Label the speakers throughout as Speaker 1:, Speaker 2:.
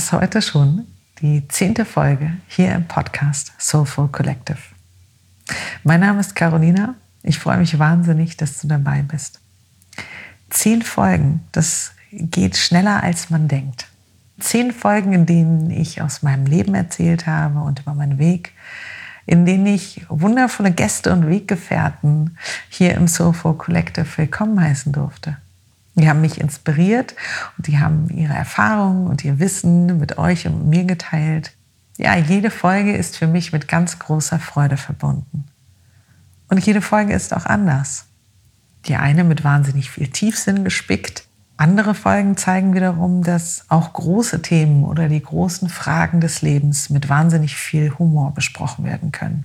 Speaker 1: Das heute schon die 10. Folge hier im Podcast Soulful Collective. Mein Name ist Carolina. Ich freue mich wahnsinnig, dass du dabei bist. 10 Folgen, das geht schneller, als man denkt. 10 Folgen, in denen ich aus meinem Leben erzählt habe und über meinen Weg, in denen ich wundervolle Gäste und Weggefährten hier im Soulful Collective willkommen heißen durfte. Die haben mich inspiriert und die haben ihre Erfahrungen und ihr Wissen mit euch und mir geteilt. Ja, jede Folge ist für mich mit ganz großer Freude verbunden. Und jede Folge ist auch anders. Die eine mit wahnsinnig viel Tiefsinn gespickt. Andere Folgen zeigen wiederum, dass auch große Themen oder die großen Fragen des Lebens mit wahnsinnig viel Humor besprochen werden können.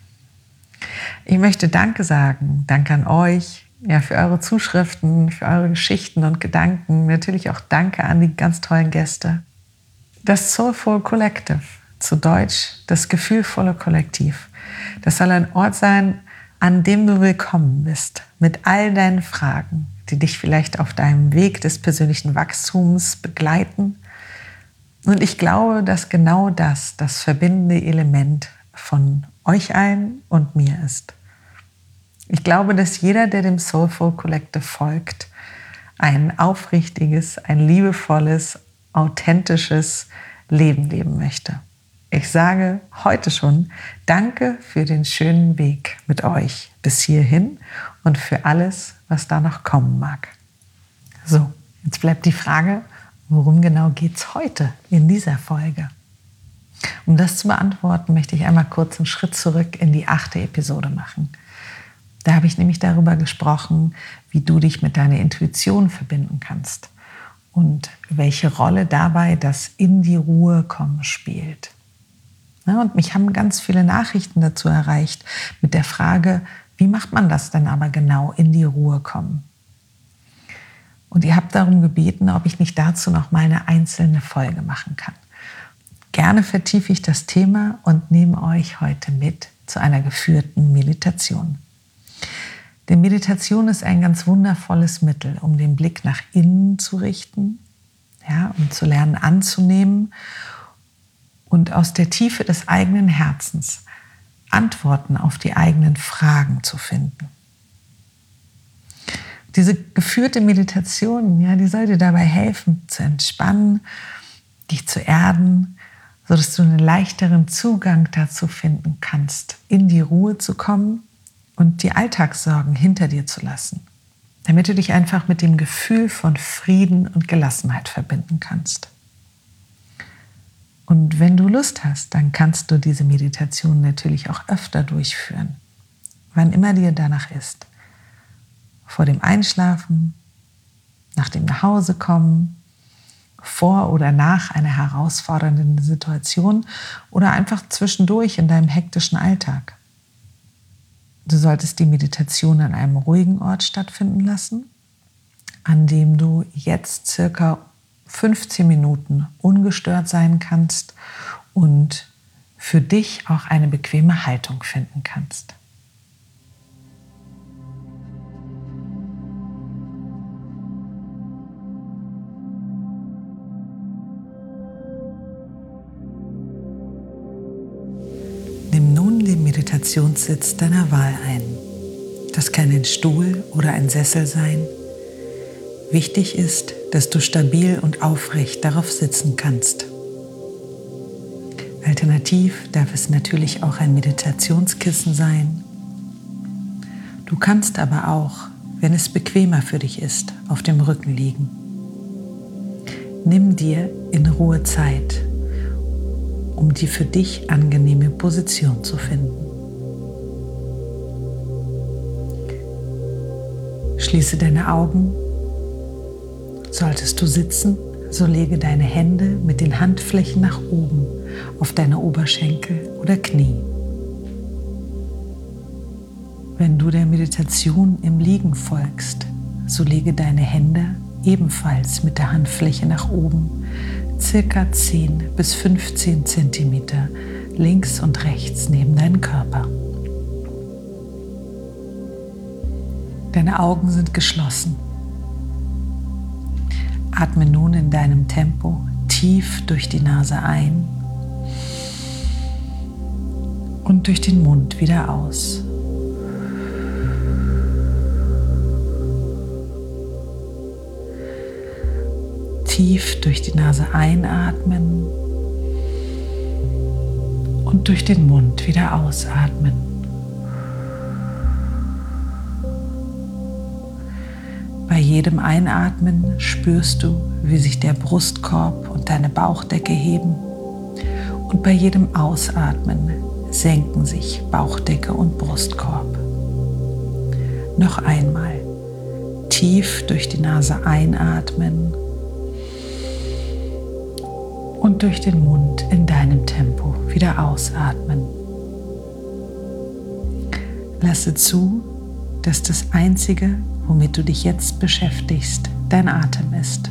Speaker 1: Ich möchte Danke sagen. Danke an euch. Ja, für eure Zuschriften, für eure Geschichten und Gedanken. Natürlich auch Danke an die ganz tollen Gäste. Das Soulful Collective, zu Deutsch das gefühlvolle Kollektiv. Das soll ein Ort sein, an dem du willkommen bist. Mit all deinen Fragen, die dich vielleicht auf deinem Weg des persönlichen Wachstums begleiten. Und ich glaube, dass genau das verbindende Element von euch allen und mir ist. Ich glaube, dass jeder, der dem Soulful Collective folgt, ein aufrichtiges, ein liebevolles, authentisches Leben leben möchte. Ich sage heute schon Danke für den schönen Weg mit euch bis hierhin und für alles, was da noch kommen mag. So, jetzt bleibt die Frage, worum genau geht es heute in dieser Folge? Um das zu beantworten, möchte ich einmal kurz einen Schritt zurück in die 8. Episode machen. Da habe ich nämlich darüber gesprochen, wie du dich mit deiner Intuition verbinden kannst und welche Rolle dabei das in die Ruhe kommen spielt. Ja, und mich haben ganz viele Nachrichten dazu erreicht mit der Frage, wie macht man das denn aber genau, in die Ruhe kommen? Und ihr habt darum gebeten, ob ich nicht dazu noch mal eine einzelne Folge machen kann. Gerne vertiefe ich das Thema und nehme euch heute mit zu einer geführten Meditation. Denn Meditation ist ein ganz wundervolles Mittel, um den Blick nach innen zu richten, ja, um zu lernen anzunehmen und aus der Tiefe des eigenen Herzens Antworten auf die eigenen Fragen zu finden. Diese geführte Meditation, ja, die soll dir dabei helfen, zu entspannen, dich zu erden, sodass du einen leichteren Zugang dazu finden kannst, in die Ruhe zu kommen und die Alltagssorgen hinter dir zu lassen, damit du dich einfach mit dem Gefühl von Frieden und Gelassenheit verbinden kannst. Und wenn du Lust hast, dann kannst du diese Meditation natürlich auch öfter durchführen, wann immer dir danach ist. Vor dem Einschlafen, nach dem Nachhausekommen, vor oder nach einer herausfordernden Situation oder einfach zwischendurch in deinem hektischen Alltag. Du solltest die Meditation an einem ruhigen Ort stattfinden lassen, an dem du jetzt circa 15 Minuten ungestört sein kannst und für dich auch eine bequeme Haltung finden kannst. Nimm nun den Meditationssitz deiner Wahl ein. Das kann ein Stuhl oder ein Sessel sein. Wichtig ist, dass du stabil und aufrecht darauf sitzen kannst. Alternativ darf es natürlich auch ein Meditationskissen sein. Du kannst aber auch, wenn es bequemer für dich ist, auf dem Rücken liegen. Nimm dir in Ruhe Zeit, um die für dich angenehme Position zu finden. Schließe deine Augen. Solltest du sitzen, so lege deine Hände mit den Handflächen nach oben auf deine Oberschenkel oder Knie. Wenn du der Meditation im Liegen folgst, so lege deine Hände ebenfalls mit der Handfläche nach oben, circa 10 bis 15 Zentimeter links und rechts neben deinen Körper. Deine Augen sind geschlossen. Atme nun in deinem Tempo tief tief durch die Nase ein und durch den Mund wieder aus. Tief durch die Nase einatmen und durch den Mund wieder ausatmen. Bei jedem Einatmen spürst du, wie sich der Brustkorb und deine Bauchdecke heben, und bei jedem Ausatmen senken sich Bauchdecke und Brustkorb. Noch einmal tief durch die Nase einatmen und durch den Mund in deinem Tempo wieder ausatmen. Lasse zu, dass das Einzige, womit du dich jetzt beschäftigst, dein Atem ist.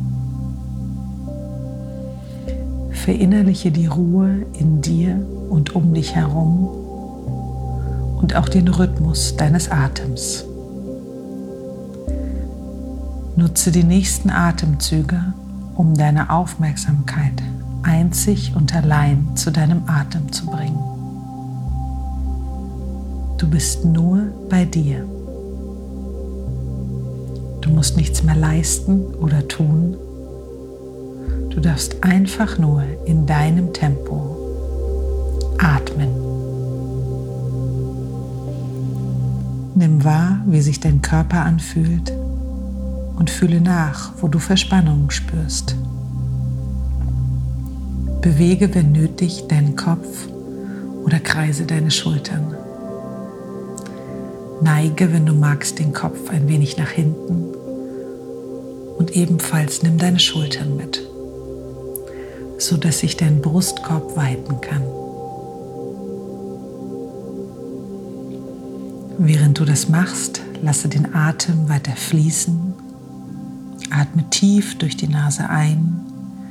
Speaker 1: Verinnerliche die Ruhe in dir und um dich herum und auch den Rhythmus deines Atems. Nutze die nächsten Atemzüge, um deine Aufmerksamkeit einzig und allein zu deinem Atem zu bringen. Du bist nur bei dir. Du musst nichts mehr leisten oder tun. Du darfst einfach nur in deinem Tempo atmen. Nimm wahr, wie sich dein Körper anfühlt und fühle nach, wo du Verspannungen spürst. Bewege, wenn nötig, deinen Kopf oder kreise deine Schultern. Neige, wenn du magst, den Kopf ein wenig nach hinten und ebenfalls nimm deine Schultern mit, sodass sich dein Brustkorb weiten kann. Während du das machst, lasse den Atem weiter fließen. Atme tief durch die Nase ein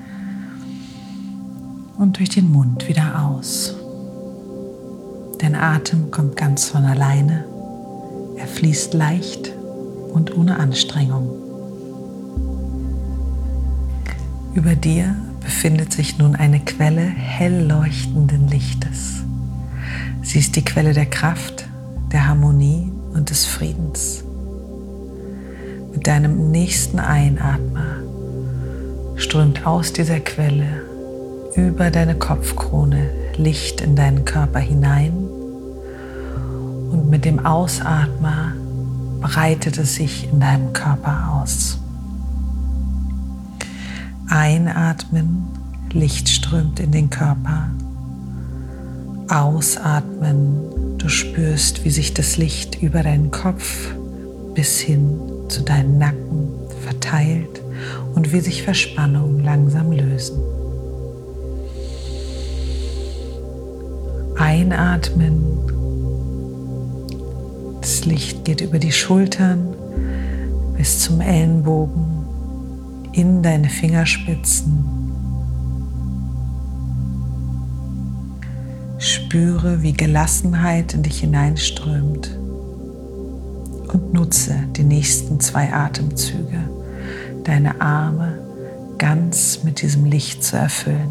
Speaker 1: und durch den Mund wieder aus. Dein Atem kommt ganz von alleine. Er fließt leicht und ohne Anstrengung. Über dir befindet sich nun eine Quelle hell leuchtenden Lichtes. Sie ist die Quelle der Kraft, der Harmonie und des Friedens. Mit deinem nächsten Einatmen strömt aus dieser Quelle über deine Kopfkrone Licht in deinen Körper hinein, und mit dem Ausatmen breitet es sich in deinem Körper aus. Einatmen, Licht strömt in den Körper. Ausatmen, du spürst, wie sich das Licht über deinen Kopf bis hin zu deinem Nacken verteilt und wie sich Verspannungen langsam lösen. Einatmen, das Licht geht über die Schultern bis zum Ellenbogen, in deine Fingerspitzen. Spüre, wie Gelassenheit in dich hineinströmt und nutze die nächsten 2 Atemzüge, deine Arme ganz mit diesem Licht zu erfüllen.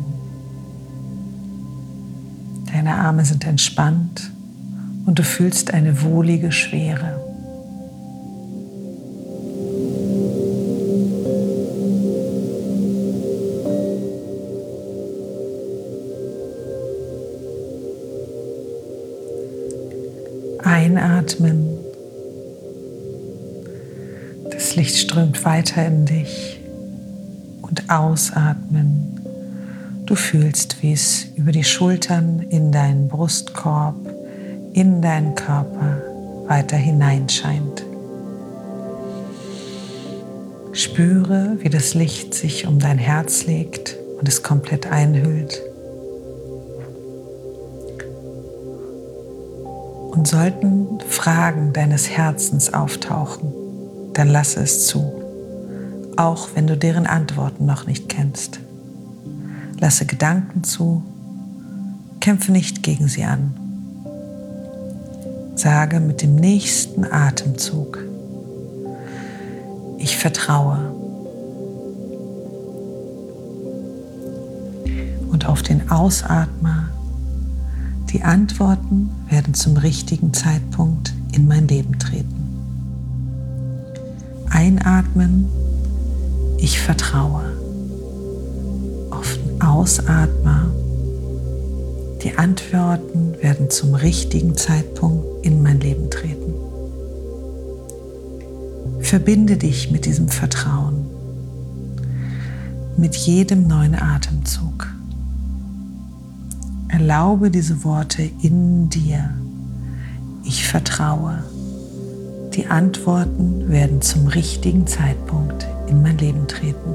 Speaker 1: Deine Arme sind entspannt und du fühlst eine wohlige Schwere. Einatmen. Das Licht strömt weiter in dich. Und ausatmen. Du fühlst, wie es über die Schultern in deinen Brustkorb, in deinen Körper weiter hineinscheint. Spüre, wie das Licht sich um dein Herz legt und es komplett einhüllt. Und sollten Fragen deines Herzens auftauchen, dann lasse es zu, auch wenn du deren Antworten noch nicht kennst. Lasse Gedanken zu, kämpfe nicht gegen sie an. Sage mit dem nächsten Atemzug: Ich vertraue. Und auf den Ausatmer: Die Antworten werden zum richtigen Zeitpunkt in mein Leben treten. Einatmen: Ich vertraue. Auf den Ausatmer: Die Antworten werden zum richtigen Zeitpunkt in mein Leben treten. Verbinde dich mit diesem Vertrauen, mit jedem neuen Atemzug. Erlaube diese Worte in dir. Ich vertraue. Die Antworten werden zum richtigen Zeitpunkt in mein Leben treten.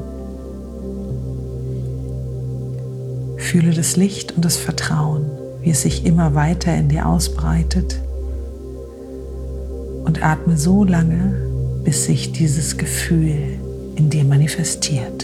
Speaker 1: Fühle das Licht und das Vertrauen, wie es sich immer weiter in dir ausbreitet, und atme so lange, bis sich dieses Gefühl in dir manifestiert.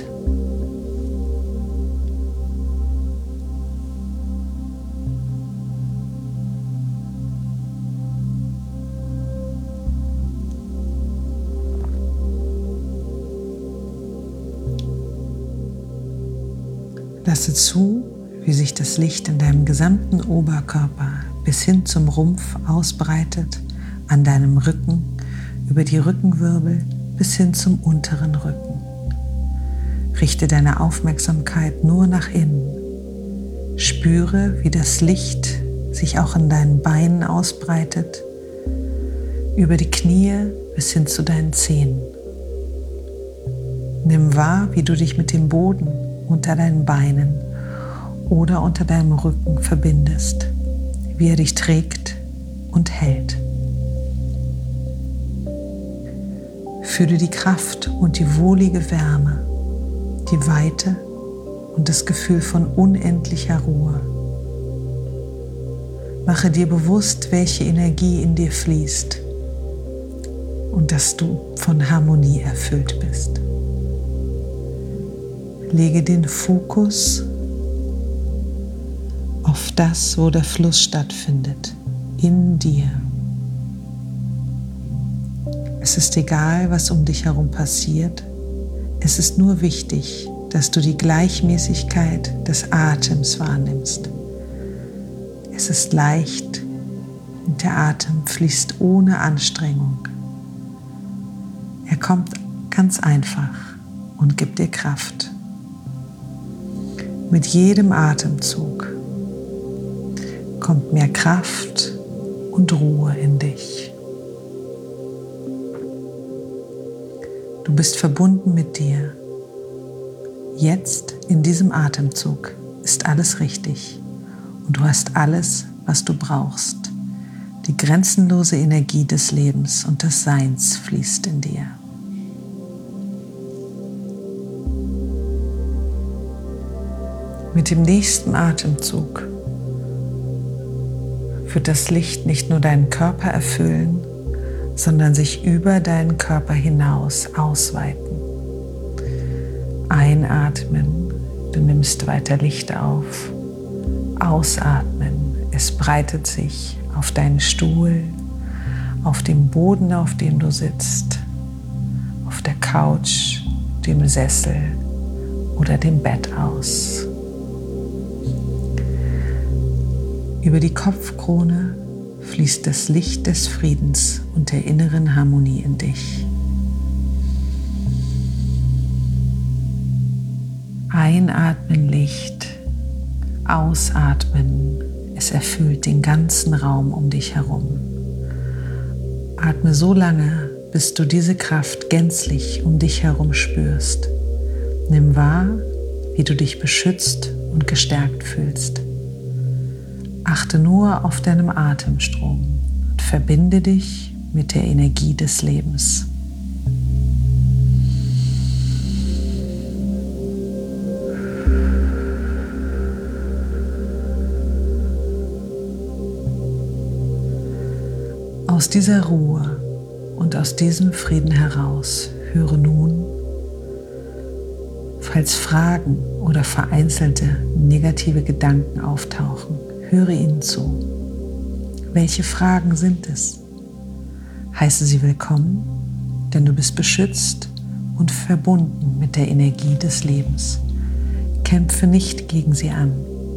Speaker 1: Lasse zu, wie sich das Licht in deinem gesamten Oberkörper bis hin zum Rumpf ausbreitet, an deinem Rücken, über die Rückenwirbel bis hin zum unteren Rücken. Richte deine Aufmerksamkeit nur nach innen. Spüre, wie das Licht sich auch in deinen Beinen ausbreitet, über die Knie bis hin zu deinen Zehen. Nimm wahr, wie du dich mit dem Boden unter deinen Beinen oder unter deinem Rücken verbindest, wie er dich trägt und hält. Fühle die Kraft und die wohlige Wärme, die Weite und das Gefühl von unendlicher Ruhe. Mache dir bewusst, welche Energie in dir fließt und dass du von Harmonie erfüllt bist. Lege den Fokus auf das, wo der Fluss stattfindet, in dir. Es ist egal, was um dich herum passiert. Es ist nur wichtig, dass du die Gleichmäßigkeit des Atems wahrnimmst. Es ist leicht und der Atem fließt ohne Anstrengung. Er kommt ganz einfach und gibt dir Kraft. Mit jedem Atemzug kommt mehr Kraft und Ruhe in dich. Du bist verbunden mit dir. Jetzt, in diesem Atemzug, ist alles richtig und du hast alles, was du brauchst. Die grenzenlose Energie des Lebens und des Seins fließt in dir. Mit dem nächsten Atemzug wird das Licht nicht nur deinen Körper erfüllen, sondern sich über deinen Körper hinaus ausweiten. Einatmen, du nimmst weiter Licht auf. Ausatmen, es breitet sich auf deinen Stuhl, auf dem Boden, auf dem du sitzt, auf der Couch, dem Sessel oder dem Bett aus. Über die Kopfkrone fließt das Licht des Friedens und der inneren Harmonie in dich. Einatmen Licht, ausatmen, es erfüllt den ganzen Raum um dich herum. Atme so lange, bis du diese Kraft gänzlich um dich herum spürst. Nimm wahr, wie du dich beschützt und gestärkt fühlst. Achte nur auf deinen Atemstrom und verbinde dich mit der Energie des Lebens. Aus dieser Ruhe und aus diesem Frieden heraus höre nun, falls Fragen oder vereinzelte negative Gedanken auftauchen, höre ihnen zu. Welche Fragen sind es? Heiße sie willkommen, denn du bist beschützt und verbunden mit der Energie des Lebens. Kämpfe nicht gegen sie an.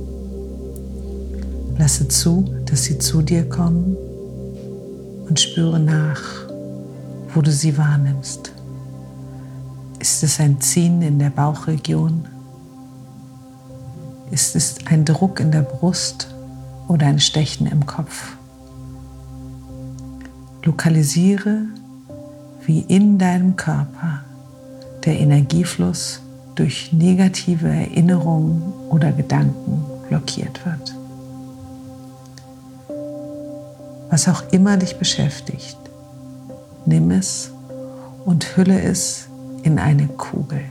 Speaker 1: Lasse zu, dass sie zu dir kommen und spüre nach, wo du sie wahrnimmst. Ist es ein Ziehen in der Bauchregion? Ist es ein Druck in der Brust oder ein Stechen im Kopf? Lokalisiere, wie in deinem Körper der Energiefluss durch negative Erinnerungen oder Gedanken blockiert wird. Was auch immer dich beschäftigt, nimm es und hülle es in eine Kugel.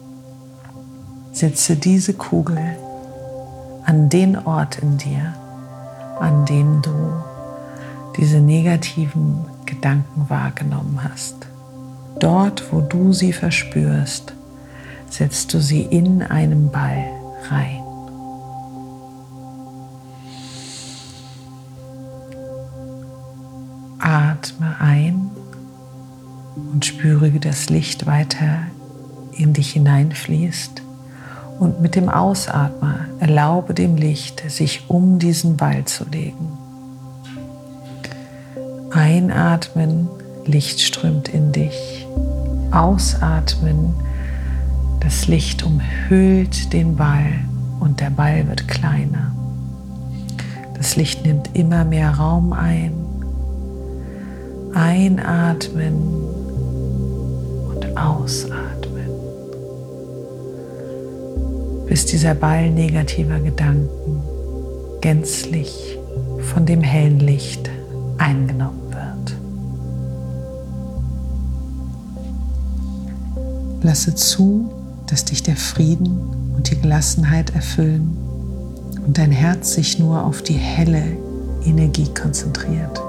Speaker 1: Setze diese Kugel an den Ort in dir, an dem du diese negativen Gedanken wahrgenommen hast. Dort, wo du sie verspürst, setzt du sie in einen Ball rein. Atme ein und spüre, wie das Licht weiter in dich hineinfließt. Und mit dem Ausatmen erlaube dem Licht, sich um diesen Ball zu legen. Einatmen, Licht strömt in dich. Ausatmen, das Licht umhüllt den Ball und der Ball wird kleiner. Das Licht nimmt immer mehr Raum ein. Einatmen und ausatmen, bis dieser Ball negativer Gedanken gänzlich von dem hellen Licht eingenommen wird. Lasse zu, dass dich der Frieden und die Gelassenheit erfüllen und dein Herz sich nur auf die helle Energie konzentriert.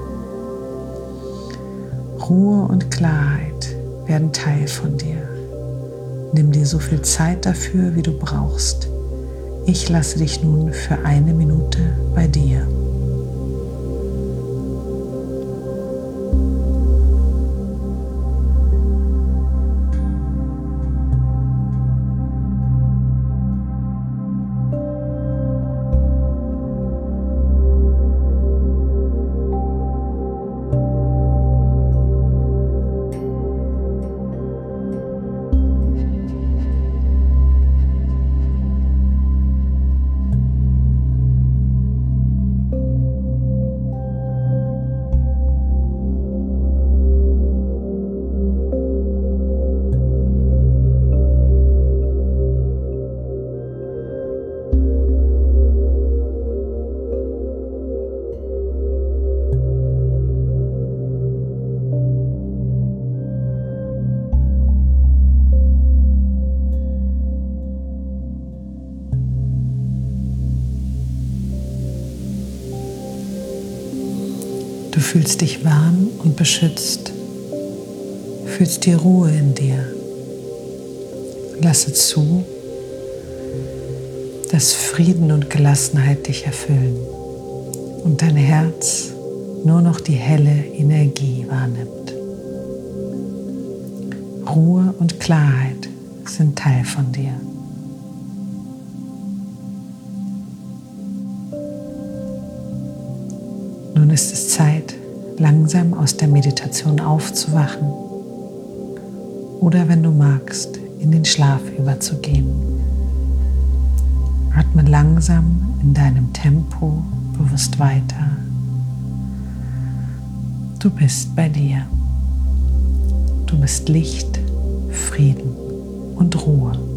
Speaker 1: Ruhe und Klarheit werden Teil von dir. Nimm dir so viel Zeit dafür, wie du brauchst. Ich lasse dich nun für 1 Minute bei dir. Du fühlst dich warm und beschützt, fühlst die Ruhe in dir. Lasse zu, dass Frieden und Gelassenheit dich erfüllen und dein Herz nur noch die helle Energie wahrnimmt. Ruhe und Klarheit sind Teil von dir. Nun ist es Zeit, langsam aus der Meditation aufzuwachen oder, wenn du magst, in den Schlaf überzugehen. Atme langsam in deinem Tempo bewusst weiter. Du bist bei dir. Du bist Licht, Frieden und Ruhe.